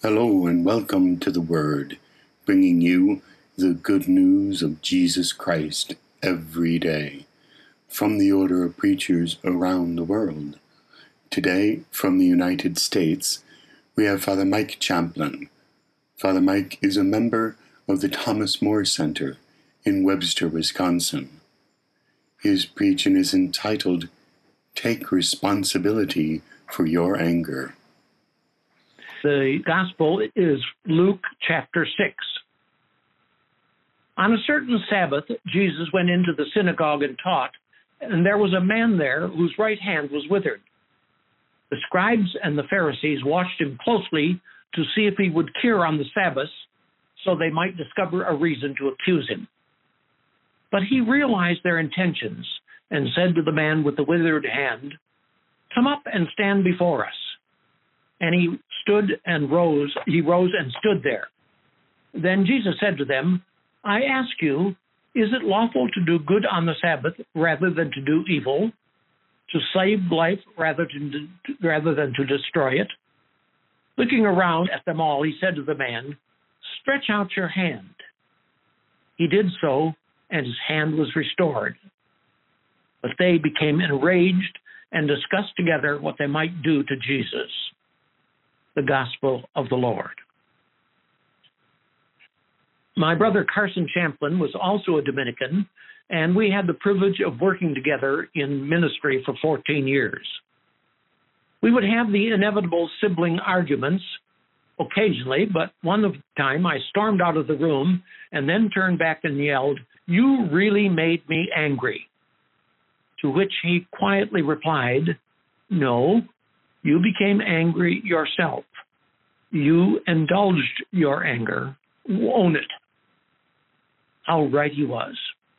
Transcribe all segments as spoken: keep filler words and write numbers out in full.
Hello and welcome to the Word, bringing you the good news of Jesus Christ every day from the order of preachers around the world. Today, from the United States, we have Father Mike Champlin. Father Mike is a member of the Thomas More Center in Webster, Wisconsin. His preaching is entitled, Take Responsibility for Your Anger. The gospel is Luke chapter six. On a certain Sabbath, Jesus went into the synagogue and taught, and there was a man there whose right hand was withered. The scribes and the Pharisees watched him closely to see if he would cure on the Sabbath, so they might discover a reason to accuse him. But he realized their intentions and said to the man with the withered hand, "Come up and stand before us." And he stood and rose, he rose and stood there. Then Jesus said to them, "I ask you, is it lawful to do good on the Sabbath rather than to do evil, to save life rather, to, rather than to destroy it?" Looking around at them all, he said to the man, "Stretch out your hand." He did so, and his hand was restored. But they became enraged and discussed together what they might do to Jesus. The Gospel of the Lord. My brother Carson Champlin was also a Dominican, and we had the privilege of working together in ministry for fourteen years. We would have the inevitable sibling arguments occasionally, but one time I stormed out of the room and then turned back and yelled, "You really made me angry." To which he quietly replied, "No, you became angry yourself. You indulged your anger. Own it." How right he was.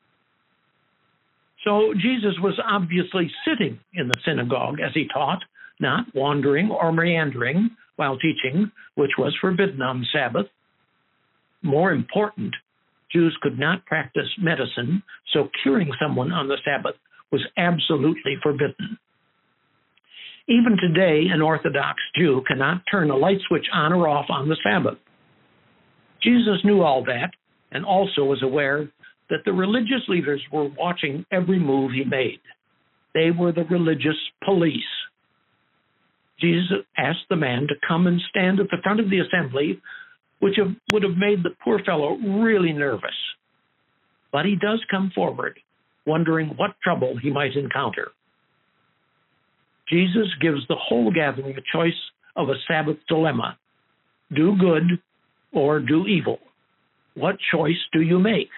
So Jesus was obviously sitting in the synagogue as he taught, not wandering or meandering while teaching, which was forbidden on the Sabbath. More important, Jews could not practice medicine, so curing someone on the Sabbath was absolutely forbidden. Even today, an Orthodox Jew cannot turn a light switch on or off on the Sabbath. Jesus knew all that and also was aware that the religious leaders were watching every move he made. They were the religious police. Jesus asked the man to come and stand at the front of the assembly, which would have made the poor fellow really nervous. But he does come forward, wondering what trouble he might encounter. Jesus gives the whole gathering a choice of a Sabbath dilemma. Do good or do evil. What choice do you make?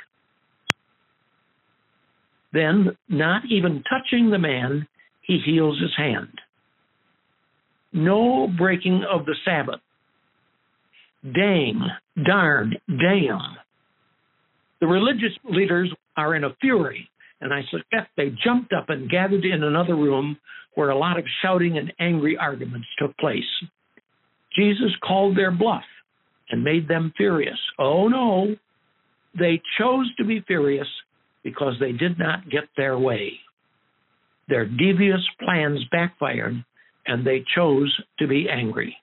Then, not even touching the man, he heals his hand. No breaking of the Sabbath. Dang, darn, damn. The religious leaders are in a fury, and I suspect they jumped up and gathered in another room where a lot of shouting and angry arguments took place. Jesus called their bluff and made them furious. Oh no, they chose to be furious because they did not get their way. Their devious plans backfired, and they chose to be angry.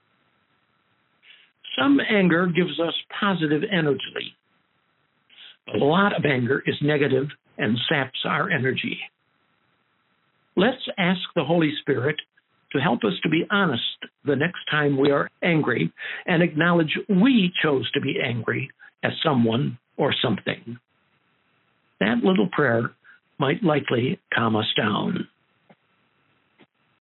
Some anger gives us positive energy. A lot of anger is negative and saps our energy. Let's ask the Holy Spirit to help us to be honest the next time we are angry and acknowledge we chose to be angry at someone or something. That little prayer might likely calm us down.